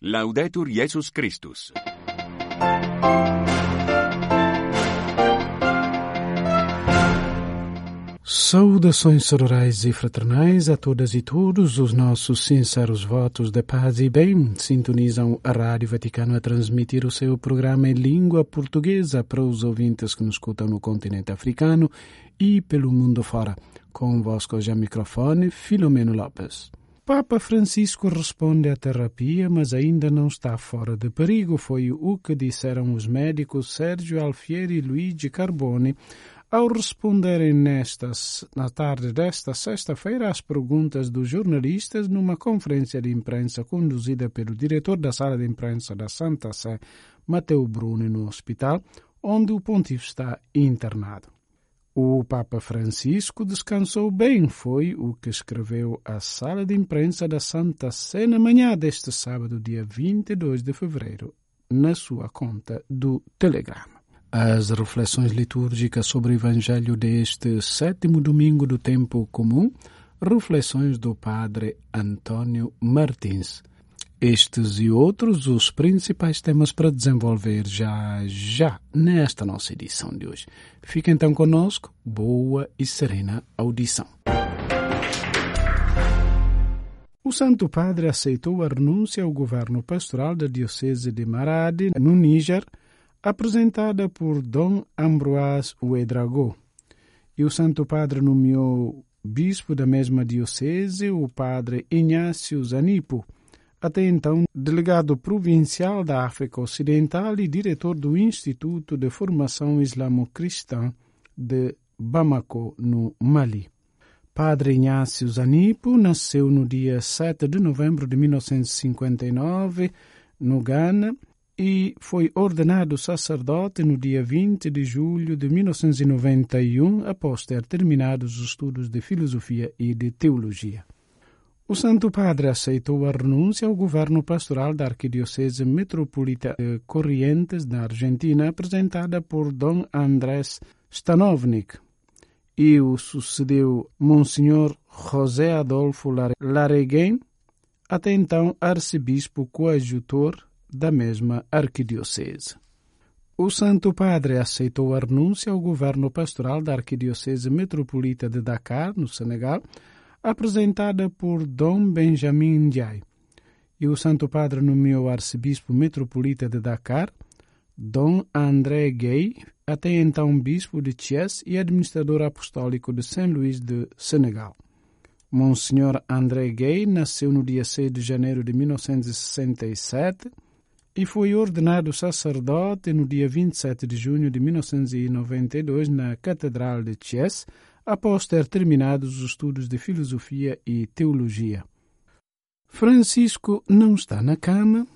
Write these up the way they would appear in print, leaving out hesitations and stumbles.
Laudetur Jesus Christus. Saudações sororais e fraternais a todas e todos. Os nossos sinceros votos de paz e bem sintonizam a Rádio Vaticano a transmitir o seu programa em língua portuguesa para os ouvintes que nos escutam no continente africano e pelo mundo fora. Convosco hoje ao microfone, Filomeno Lopes. Papa Francisco responde à terapia, mas ainda não está fora de perigo. Foi o que disseram os médicos Sérgio Alfieri e Luigi Carboni ao responderem na tarde desta sexta-feira às perguntas dos jornalistas numa conferência de imprensa conduzida pelo diretor da sala de imprensa da Santa Sé, Matteo Bruni, no hospital, onde o pontífice está internado. O Papa Francisco descansou bem, foi o que escreveu a sala de imprensa da Santa Sé na manhã deste sábado, dia 22 de fevereiro, na sua conta do Telegram. As reflexões litúrgicas sobre o Evangelho deste sétimo domingo do tempo comum, reflexões do Padre Antônio Martins. Estes e outros os principais temas para desenvolver já nesta nossa edição de hoje. Fique então conosco, boa e serena audição. O Santo Padre aceitou a renúncia ao governo pastoral da Diocese de Maradi, no Níger, apresentada por Dom Ambroise Ouedraogo. E o Santo Padre nomeou bispo da mesma diocese, o Padre Inácio Zanipo, até então delegado provincial da África Ocidental e diretor do Instituto de Formação Islamo-Cristã de Bamako, no Mali. Padre Inácio Zanipo nasceu no dia 7 de novembro de 1959, no Ghana, e foi ordenado sacerdote no dia 20 de julho de 1991, após ter terminado os estudos de filosofia e de teologia. O Santo Padre aceitou a renúncia ao governo pastoral da Arquidiocese Metropolita de Corrientes, na Argentina, apresentada por Dom Andrés Stanovnik, e o sucedeu Monsenhor José Adolfo Lareguén, até então arcebispo coadjutor da mesma arquidiocese. O Santo Padre aceitou a renúncia ao governo pastoral da Arquidiocese Metropolita de Dakar, no Senegal, apresentada por Dom Benjamin Ndiaye. E o Santo Padre nomeou arcebispo metropolita de Dakar, Dom André Gueye, até então bispo de Thiès e administrador apostólico de Saint-Louis de Senegal. Monsenhor André Gueye nasceu no dia 6 de janeiro de 1967 e foi ordenado sacerdote no dia 27 de junho de 1992 na Catedral de Thiès, após ter terminado os estudos de filosofia e teologia. Francisco não está na cama,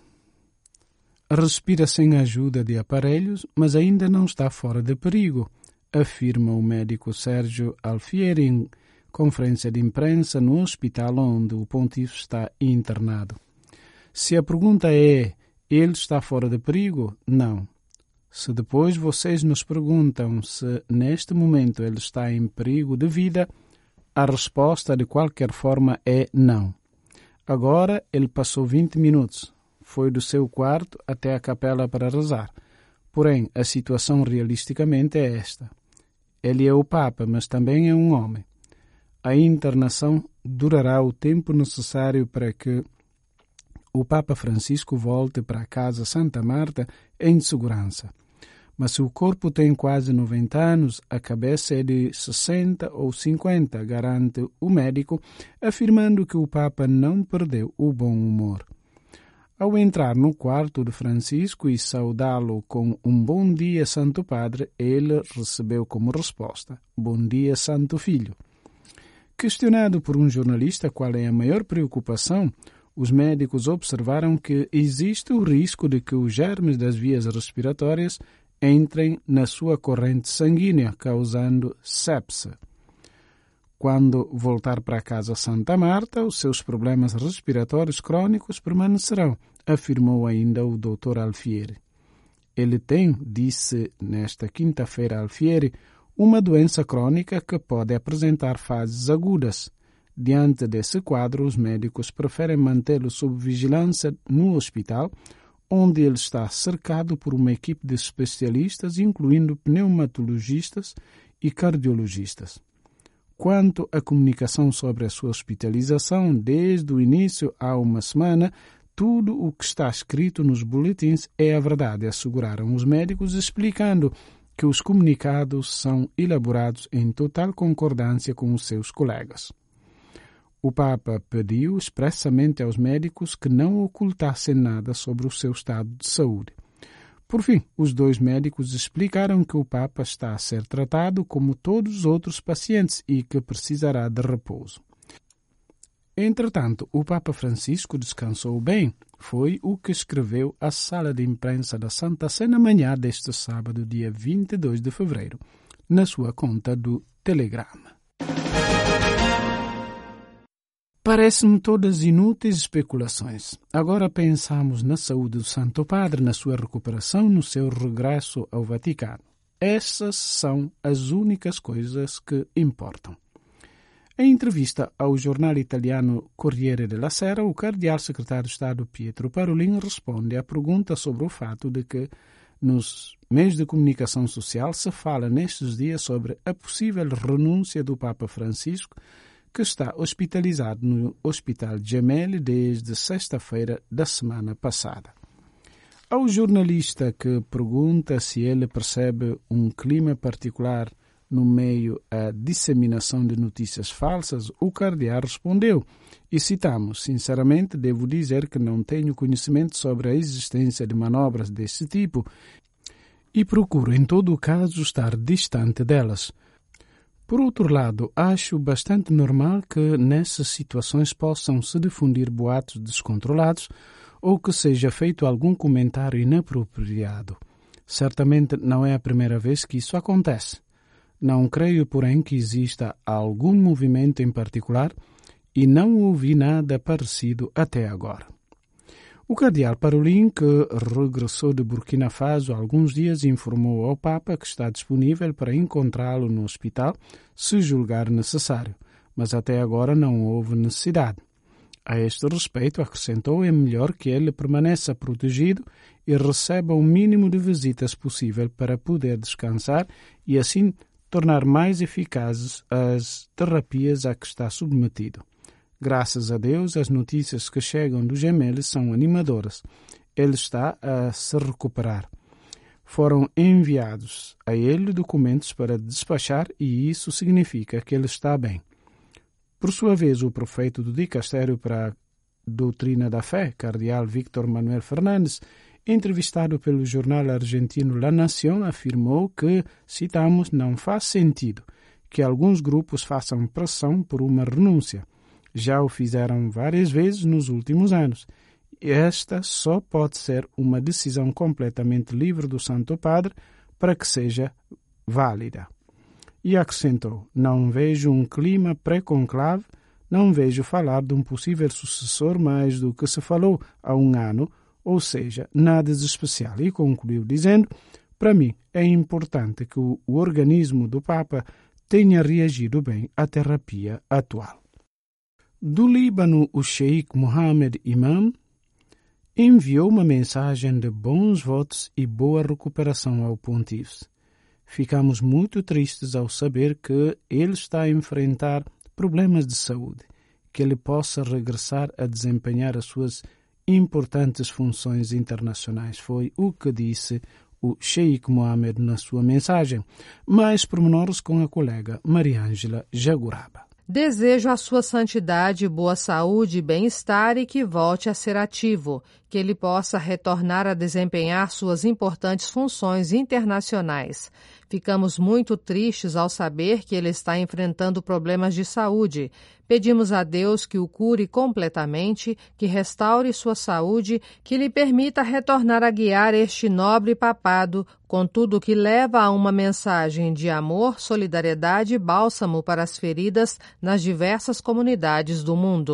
respira sem ajuda de aparelhos, mas ainda não está fora de perigo, afirma o médico Sérgio Alfieri em conferência de imprensa no hospital onde o pontífice está internado. Se a pergunta é: ele está fora de perigo? Não. Se depois vocês nos perguntam se neste momento ele está em perigo de vida, a resposta de qualquer forma é não. Agora ele passou 20 minutos, foi do seu quarto até a capela para rezar. Porém, a situação realisticamente é esta. Ele é o Papa, mas também é um homem. A internação durará o tempo necessário para que o Papa Francisco volte para a casa Santa Marta em segurança. Mas se o corpo tem quase 90 anos, a cabeça é de 60 ou 50, garante o médico, afirmando que o Papa não perdeu o bom humor. Ao entrar no quarto de Francisco e saudá-lo com um bom dia, Santo Padre, ele recebeu como resposta: bom dia, Santo Filho. Questionado por um jornalista qual é a maior preocupação, os médicos observaram que existe o risco de que os germes das vias respiratórias entrem na sua corrente sanguínea, causando sepse. Quando voltar para a casa Santa Marta, os seus problemas respiratórios crônicos permanecerão, afirmou ainda o Dr. Alfieri. Ele tem, disse nesta quinta-feira Alfieri, uma doença crônica que pode apresentar fases agudas. Diante desse quadro, os médicos preferem mantê-lo sob vigilância no hospital, onde ele está cercado por uma equipe de especialistas, incluindo pneumatologistas e cardiologistas. Quanto à comunicação sobre a sua hospitalização, desde o início há uma semana, tudo o que está escrito nos boletins é a verdade, asseguraram os médicos, explicando que os comunicados são elaborados em total concordância com os seus colegas. O Papa pediu expressamente aos médicos que não ocultassem nada sobre o seu estado de saúde. Por fim, os dois médicos explicaram que o Papa está a ser tratado como todos os outros pacientes e que precisará de repouso. Entretanto, o Papa Francisco descansou bem, foi o que escreveu a sala de imprensa da Santa Sé na manhã deste sábado, dia 22 de fevereiro, na sua conta do Telegrama. Parece-me todas inúteis especulações. Agora pensamos na saúde do Santo Padre, na sua recuperação, no seu regresso ao Vaticano. Essas são as únicas coisas que importam. Em entrevista ao jornal italiano Corriere della Sera, o cardeal secretário de Estado Pietro Parolin responde à pergunta sobre o fato de que nos meios de comunicação social se fala nestes dias sobre a possível renúncia do Papa Francisco, que está hospitalizado no Hospital Gemelli desde sexta-feira da semana passada. Ao jornalista que pergunta se ele percebe um clima particular no meio à disseminação de notícias falsas, o cardeal respondeu, e citamos: sinceramente devo dizer que não tenho conhecimento sobre a existência de manobras desse tipo e procuro em todo o caso estar distante delas. Por outro lado, acho bastante normal que nessas situações possam se difundir boatos descontrolados ou que seja feito algum comentário inapropriado. Certamente não é a primeira vez que isso acontece. Não creio, porém, que exista algum movimento em particular e não ouvi nada parecido até agora. O cardeal Parolin, que regressou de Burkina Faso há alguns dias, informou ao Papa que está disponível para encontrá-lo no hospital, se julgar necessário, mas até agora não houve necessidade. A este respeito, acrescentou, é melhor que ele permaneça protegido e receba o mínimo de visitas possível para poder descansar e assim tornar mais eficazes as terapias a que está submetido. Graças a Deus, as notícias que chegam do Gemelli são animadoras. Ele está a se recuperar. Foram enviados a ele documentos para despachar e isso significa que ele está bem. Por sua vez, o prefeito do Dicastério para a Doutrina da Fé, cardeal Víctor Manuel Fernandes, entrevistado pelo jornal argentino La Nación, afirmou que, citamos, não faz sentido que alguns grupos façam pressão por uma renúncia. Já o fizeram várias vezes nos últimos anos. Esta só pode ser uma decisão completamente livre do Santo Padre para que seja válida. E acrescentou, não vejo um clima pré-conclave, não vejo falar de um possível sucessor mais do que se falou há um ano, ou seja, nada de especial. E concluiu dizendo, para mim é importante que o organismo do Papa tenha reagido bem à terapia atual. Do Líbano, o Sheikh Mohammed Imam enviou uma mensagem de bons votos e boa recuperação ao pontífice. Ficamos muito tristes ao saber que ele está a enfrentar problemas de saúde, que ele possa regressar a desempenhar as suas importantes funções internacionais. Foi o que disse o Sheikh Mohammed na sua mensagem. Mais pormenores com a colega Mariângela Jaguraba. Desejo a sua santidade boa saúde e bem-estar e que volte a ser ativo, que ele possa retornar a desempenhar suas importantes funções internacionais. Ficamos muito tristes ao saber que ele está enfrentando problemas de saúde. Pedimos a Deus que o cure completamente, que restaure sua saúde, que lhe permita retornar a guiar este nobre papado, contudo que leva a uma mensagem de amor, solidariedade e bálsamo para as feridas nas diversas comunidades do mundo.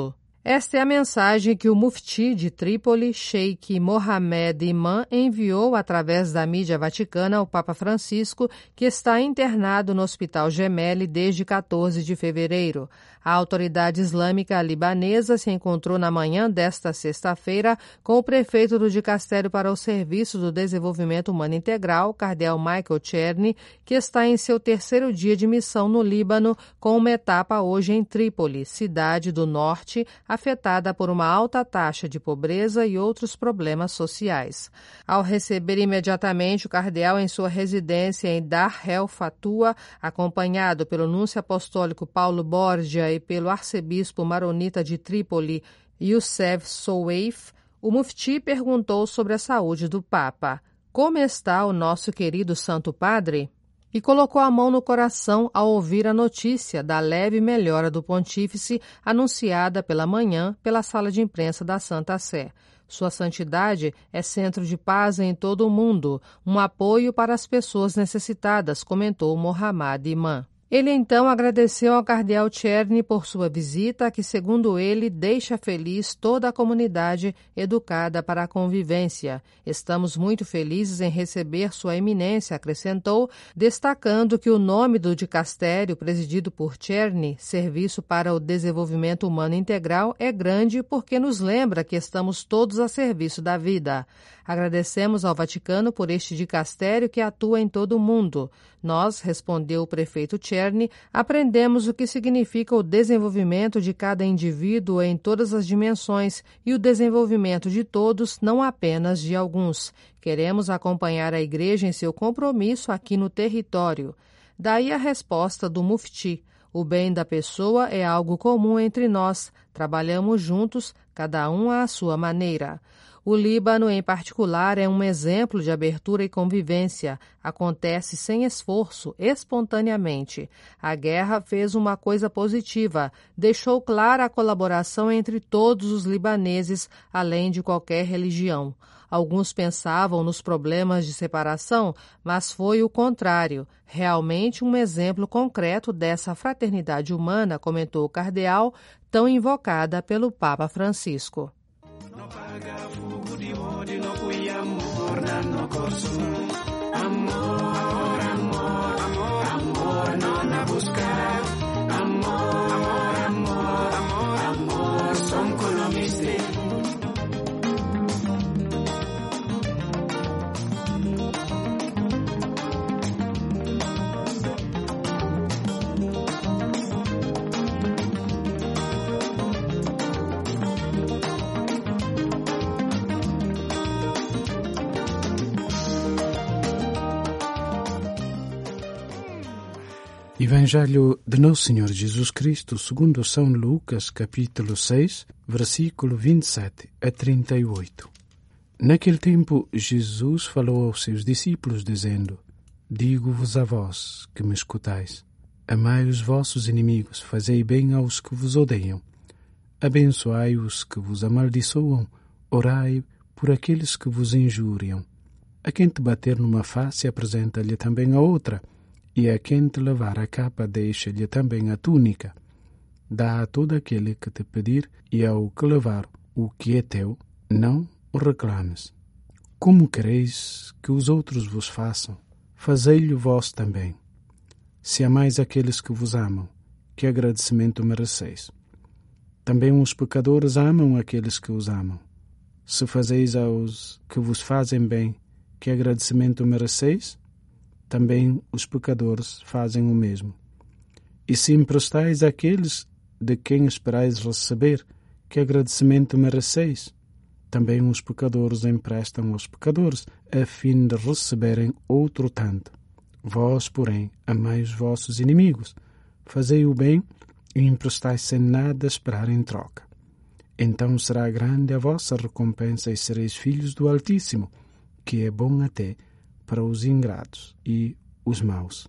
Esta é a mensagem que o mufti de Trípoli, Sheikh Mohammed Imam, enviou através da mídia vaticana ao Papa Francisco, que está internado no Hospital Gemelli desde 14 de fevereiro. A autoridade islâmica libanesa se encontrou na manhã desta sexta-feira com o prefeito do Dicastério para o Serviço do Desenvolvimento Humano Integral, cardeal Michael Czerny, que está em seu terceiro dia de missão no Líbano, com uma etapa hoje em Trípoli, cidade do norte, afetada por uma alta taxa de pobreza e outros problemas sociais. Ao receber imediatamente o cardeal em sua residência em Dar el Fatua, acompanhado pelo núncio apostólico Paulo Borgia e pelo arcebispo maronita de Trípoli, Youssef Soueif, o mufti perguntou sobre a saúde do Papa. Como está o nosso querido Santo Padre? E colocou a mão no coração ao ouvir a notícia da leve melhora do pontífice anunciada pela manhã pela sala de imprensa da Santa Sé. Sua santidade é centro de paz em todo o mundo, um apoio para as pessoas necessitadas, comentou Mohammed Imam. Ele então agradeceu ao cardeal Czerny por sua visita, que, segundo ele, deixa feliz toda a comunidade educada para a convivência. Estamos muito felizes em receber Sua Eminência, acrescentou, destacando que o nome do dicastério presidido por Czerny, Serviço para o Desenvolvimento Humano Integral, é grande porque nos lembra que estamos todos a serviço da vida. Agradecemos ao Vaticano por este dicastério que atua em todo o mundo. Nós, respondeu o prefeito Czerny, aprendemos o que significa o desenvolvimento de cada indivíduo em todas as dimensões e o desenvolvimento de todos, não apenas de alguns. Queremos acompanhar a Igreja em seu compromisso aqui no território. Daí a resposta do mufti. O bem da pessoa é algo comum entre nós. Trabalhamos juntos, cada um à sua maneira. O Líbano, em particular, é um exemplo de abertura e convivência. Acontece sem esforço, espontaneamente. A guerra fez uma coisa positiva, deixou clara a colaboração entre todos os libaneses, além de qualquer religião. Alguns pensavam nos problemas de separação, mas foi o contrário. Realmente um exemplo concreto dessa fraternidade humana, comentou o cardeal, tão invocada pelo Papa Francisco. No paga fugo di odi no cui amor danno corso amor amor amor amor non a buscar amor amor amor amor amor son colomiste. Evangelho de Nosso Senhor Jesus Cristo, segundo São Lucas, capítulo 6, versículo 27 a 38. Naquele tempo, Jesus falou aos seus discípulos, dizendo: Digo-vos a vós, que me escutais, amai os vossos inimigos, fazei bem aos que vos odeiam, abençoai os que vos amaldiçoam, orai por aqueles que vos injuriam. A quem te bater numa face, apresenta-lhe também a outra, e a quem te levar a capa, deixa-lhe também a túnica. Dá a todo aquele que te pedir, e ao que levar o que é teu, não o reclames. Como quereis que os outros vos façam, fazei-lhe vós também. Se amais aqueles que vos amam, que agradecimento mereceis? Também os pecadores amam aqueles que os amam. Se fazeis aos que vos fazem bem, que agradecimento mereceis? Também os pecadores fazem o mesmo. E se emprestais àqueles de quem esperais receber, que agradecimento mereceis? Também os pecadores emprestam aos pecadores, a fim de receberem outro tanto. Vós, porém, amai os vossos inimigos, fazei o bem e emprestai sem nada esperar em troca. Então será grande a vossa recompensa e sereis filhos do Altíssimo, que é bom até para os ingratos e os maus.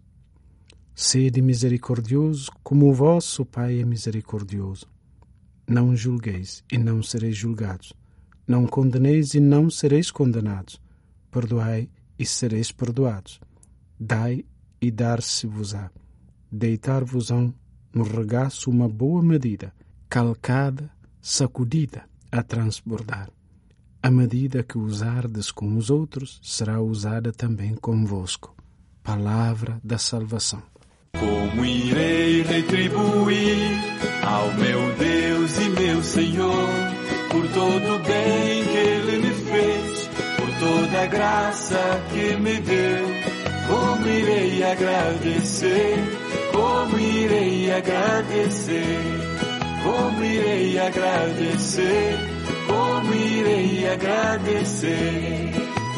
Sede misericordiosos, como o vosso Pai é misericordioso. Não julgueis e não sereis julgados. Não condeneis e não sereis condenados. Perdoai e sereis perdoados. Dai e dar-se-vos-á. Deitar-vos-ão no regaço uma boa medida, calcada, sacudida a transbordar. A medida que usardes com os outros, será usada também convosco. Palavra da salvação. Como irei retribuir ao meu Deus e meu Senhor por todo o bem que Ele me fez, por toda a graça que me deu? Como irei agradecer? Como irei agradecer? Como irei agradecer? Como irei agradecer?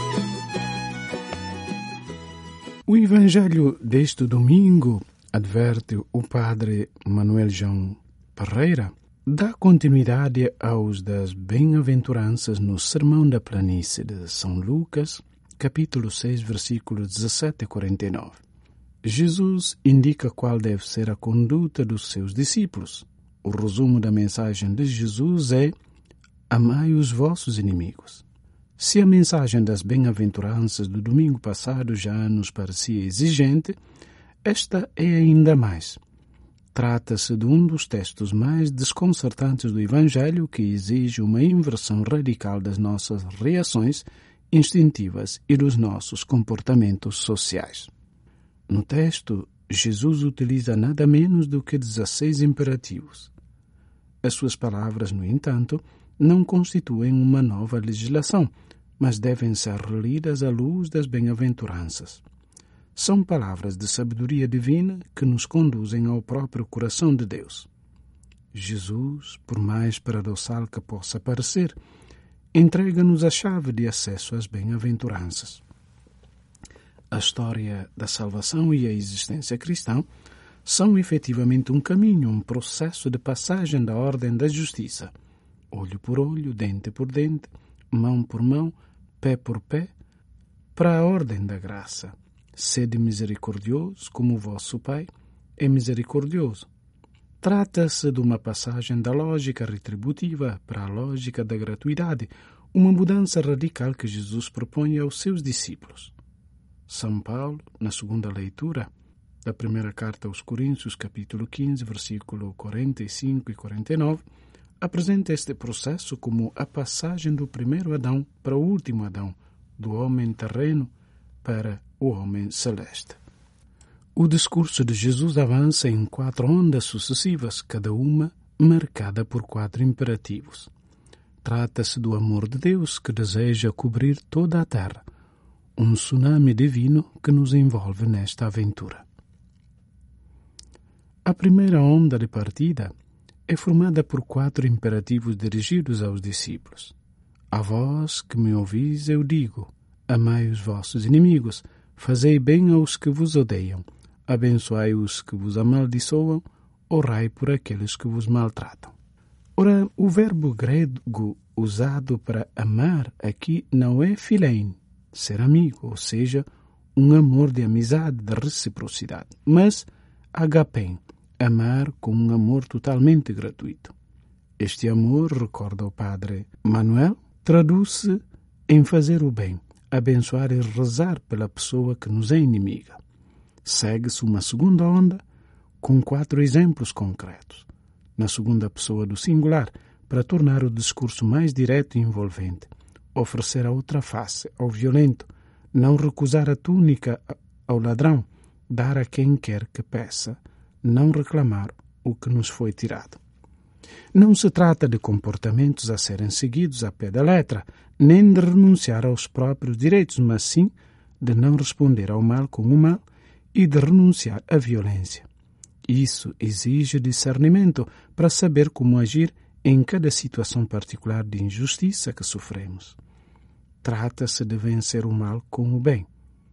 O Evangelho deste domingo, adverte o padre Manuel João Pereira, dá continuidade aos das bem-aventuranças no Sermão da Planície de São Lucas, capítulo 6, versículos 17 a 49. Jesus indica qual deve ser a conduta dos seus discípulos. O resumo da mensagem de Jesus é: amai os vossos inimigos. Se a mensagem das bem-aventuranças do domingo passado já nos parecia exigente, esta é ainda mais. Trata-se de um dos textos mais desconcertantes do Evangelho, que exige uma inversão radical das nossas reações instintivas e dos nossos comportamentos sociais. No texto, Jesus utiliza nada menos do que 16 imperativos. As suas palavras, no entanto, não constituem uma nova legislação, mas devem ser relidas à luz das bem-aventuranças. São palavras de sabedoria divina que nos conduzem ao próprio coração de Deus. Jesus, por mais paradoxal que possa parecer, entrega-nos a chave de acesso às bem-aventuranças. A história da salvação e a existência cristã são efetivamente um caminho, um processo de passagem da ordem da justiça, olho por olho, dente por dente, mão por mão, pé por pé, para a ordem da graça. Sede misericordioso, como o vosso Pai é misericordioso. Trata-se de uma passagem da lógica retributiva para a lógica da gratuidade, uma mudança radical que Jesus propõe aos seus discípulos. São Paulo, na segunda leitura da primeira carta aos Coríntios, capítulo 15, versículo 45 e 49, apresenta este processo como a passagem do primeiro Adão para o último Adão, do homem terreno para o homem celeste. O discurso de Jesus avança em 4 ondas sucessivas, cada uma marcada por 4 imperativos. Trata-se do amor de Deus que deseja cobrir toda a terra, um tsunami divino que nos envolve nesta aventura. A primeira onda de partida é formada por 4 imperativos dirigidos aos discípulos. A vós que me ouvis eu digo: amai os vossos inimigos, fazei bem aos que vos odeiam, abençoai os que vos amaldiçoam, orai por aqueles que vos maltratam. Ora, o verbo grego usado para amar aqui não é philein, ser amigo, ou seja, um amor de amizade, de reciprocidade, mas agapein, amar com um amor totalmente gratuito. Este amor, recorda o padre Manuel, traduz-se em fazer o bem, abençoar e rezar pela pessoa que nos é inimiga. Segue-se uma segunda onda com 4 exemplos concretos, na segunda pessoa do singular, para tornar o discurso mais direto e envolvente. Oferecer a outra face ao violento, não recusar a túnica ao ladrão, dar a quem quer que peça, não reclamar o que nos foi tirado. Não se trata de comportamentos a serem seguidos a pé da letra, nem de renunciar aos próprios direitos, mas sim de não responder ao mal com o mal e de renunciar à violência. Isso exige discernimento para saber como agir em cada situação particular de injustiça que sofremos. Trata-se de vencer o mal com o bem.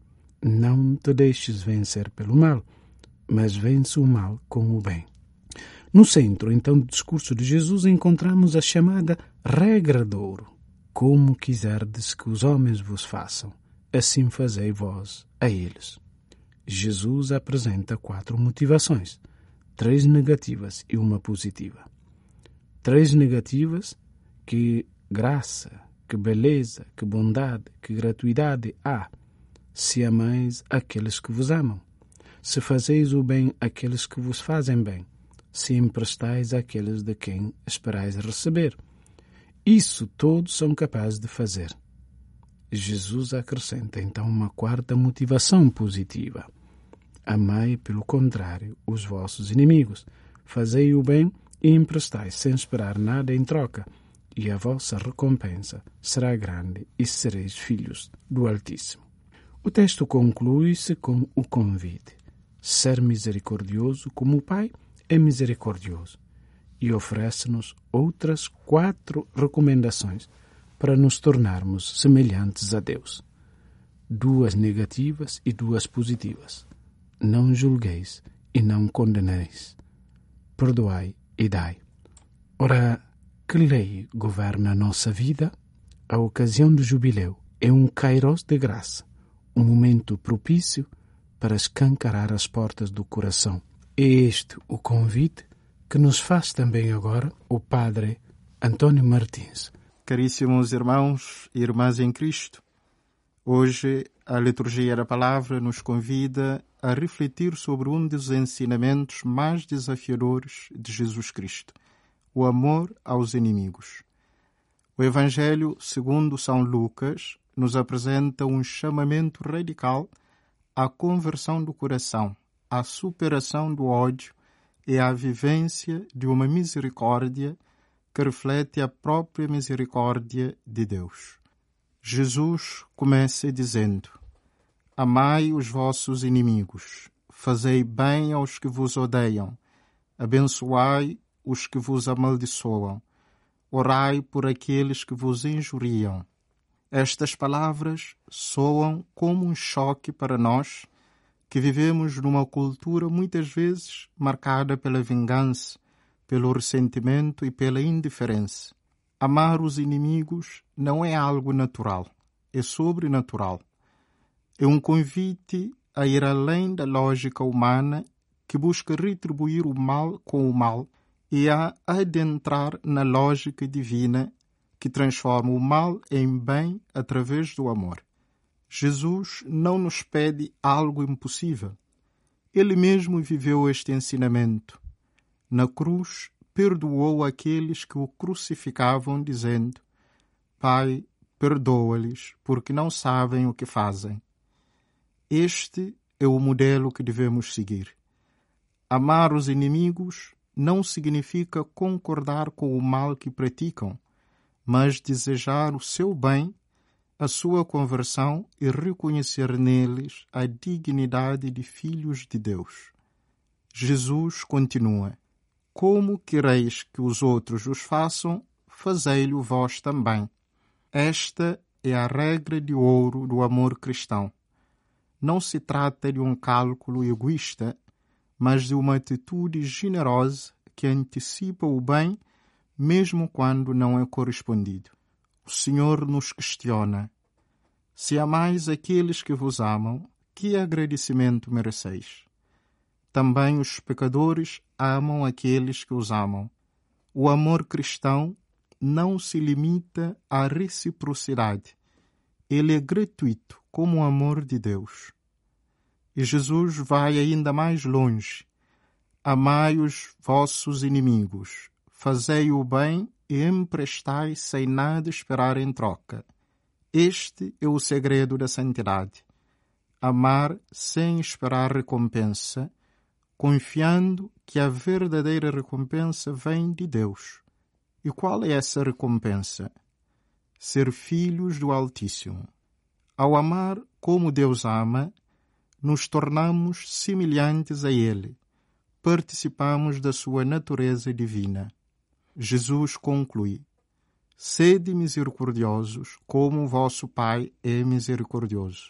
Não te deixes vencer pelo mal, mas vence o mal com o bem. No centro, então, do discurso de Jesus, encontramos a chamada regra de ouro. Como quiserdes que os homens vos façam, assim fazei vós a eles. Jesus apresenta 4 motivações, 3 negativas e uma positiva. 3 negativas: que graça, que beleza, que bondade, que gratuidade há, se amais aqueles que vos amam, se fazeis o bem àqueles que vos fazem bem, se emprestais àqueles de quem esperais receber. Isso todos são capazes de fazer. Jesus acrescenta então uma quarta motivação positiva. Amai, pelo contrário, os vossos inimigos. Fazei o bem e emprestai sem esperar nada em troca, e a vossa recompensa será grande e sereis filhos do Altíssimo. O texto conclui-se com o convite: ser misericordioso como o Pai é misericordioso, e oferece-nos outras 4 recomendações para nos tornarmos semelhantes a Deus. 2 negativas e 2 positivas. Não julgueis e não condeneis. Perdoai e dai. Ora, que lei governa a nossa vida? A ocasião do jubileu é um kairos de graça, um momento propício para escancarar as portas do coração. É este o convite que nos faz também agora o Padre António Martins. Caríssimos irmãos e irmãs em Cristo, hoje a liturgia da palavra nos convida a refletir sobre um dos ensinamentos mais desafiadores de Jesus Cristo, o amor aos inimigos. O Evangelho, segundo São Lucas, nos apresenta um chamamento radical à conversão do coração, à superação do ódio e à vivência de uma misericórdia que reflete a própria misericórdia de Deus. Jesus começa dizendo: amai os vossos inimigos, fazei bem aos que vos odeiam, abençoai os que vos amaldiçoam, orai por aqueles que vos injuriam. Estas palavras soam como um choque para nós, que vivemos numa cultura muitas vezes marcada pela vingança, pelo ressentimento e pela indiferença. Amar os inimigos não é algo natural, é sobrenatural. É um convite a ir além da lógica humana que busca retribuir o mal com o mal e a adentrar na lógica divina que transforma o mal em bem através do amor. Jesus não nos pede algo impossível. Ele mesmo viveu este ensinamento. Na cruz, perdoou aqueles que o crucificavam, dizendo: Pai, perdoa-lhes, porque não sabem o que fazem. Este é o modelo que devemos seguir. Amar os inimigos não significa concordar com o mal que praticam, mas desejar o seu bem, a sua conversão e reconhecer neles a dignidade de filhos de Deus. Jesus continua: como quereis que os outros os façam, fazei-lo vós também. Esta é a regra de ouro do amor cristão. Não se trata de um cálculo egoísta, mas de uma atitude generosa que antecipa o bem, mesmo quando não é correspondido. O Senhor nos questiona: se amais aqueles que vos amam, que agradecimento mereceis? Também os pecadores amam aqueles que os amam. O amor cristão não se limita à reciprocidade. Ele é gratuito, como o amor de Deus. E Jesus vai ainda mais longe. Amai os vossos inimigos, fazei o bem e emprestai sem nada esperar em troca. Este é o segredo da santidade. Amar sem esperar recompensa, confiando que a verdadeira recompensa vem de Deus. E qual é essa recompensa? Ser filhos do Altíssimo. Ao amar como Deus ama, nos tornamos semelhantes a Ele, participamos da sua natureza divina. Jesus conclui: sede misericordiosos, como o vosso Pai é misericordioso.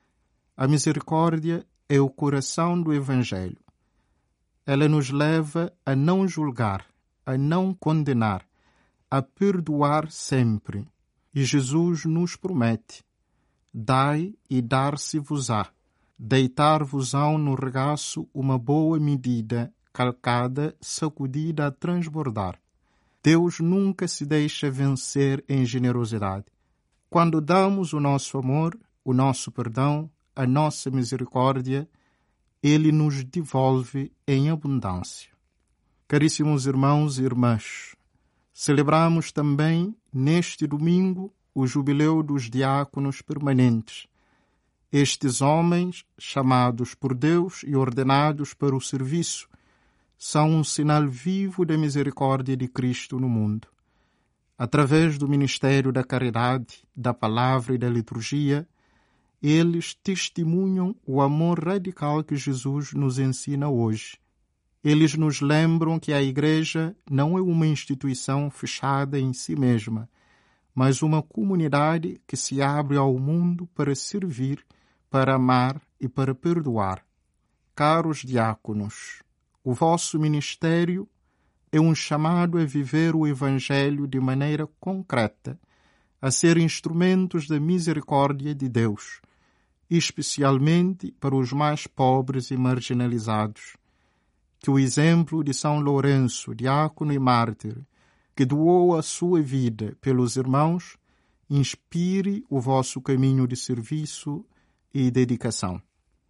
A misericórdia é o coração do Evangelho. Ela nos leva a não julgar, a não condenar, a perdoar sempre. E Jesus nos promete: dai e dar-se-vos-á. Deitar-vos-ão no regaço uma boa medida, calcada, sacudida a transbordar. Deus nunca se deixa vencer em generosidade. Quando damos o nosso amor, o nosso perdão, a nossa misericórdia, Ele nos devolve em abundância. Caríssimos irmãos e irmãs, celebramos também neste domingo o jubileu dos diáconos permanentes. Estes homens, chamados por Deus e ordenados para o serviço, são um sinal vivo da misericórdia de Cristo no mundo. Através do ministério da caridade, da palavra e da liturgia, eles testemunham o amor radical que Jesus nos ensina hoje. Eles nos lembram que a Igreja não é uma instituição fechada em si mesma, mas uma comunidade que se abre ao mundo para servir, para amar e para perdoar. Caros diáconos, o vosso ministério é um chamado a viver o Evangelho de maneira concreta, a ser instrumentos da misericórdia de Deus, especialmente para os mais pobres e marginalizados. Que o exemplo de São Lourenço, diácono e mártir, que doou a sua vida pelos irmãos, inspire o vosso caminho de serviço e dedicação.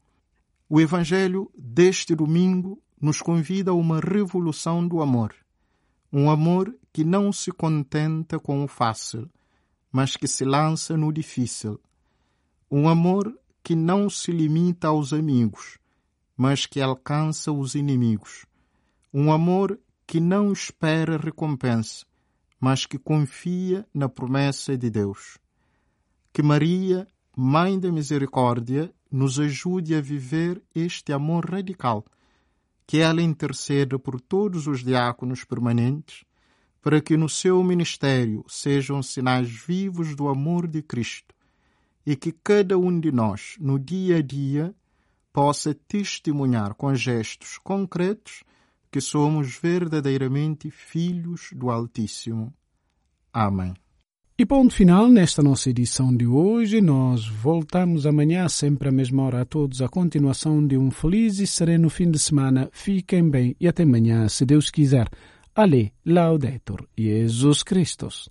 O Evangelho deste domingo nos convida a uma revolução do amor. Um amor que não se contenta com o fácil, mas que se lança no difícil. Um amor que não se limita aos amigos, mas que alcança os inimigos. Um amor que não espera recompensa, mas que confia na promessa de Deus. Que Maria, Mãe da Misericórdia, nos ajude a viver este amor radical, que ela interceda por todos os diáconos permanentes, para que no seu ministério sejam sinais vivos do amor de Cristo, e que cada um de nós, no dia a dia, possa testemunhar com gestos concretos que somos verdadeiramente filhos do Altíssimo. Amém. E ponto final nesta nossa edição de hoje. Nós voltamos amanhã, sempre à mesma hora, a todos. A continuação de um feliz e sereno fim de semana. Fiquem bem e até amanhã, se Deus quiser. Ale, Laudetur, Jesus Christus.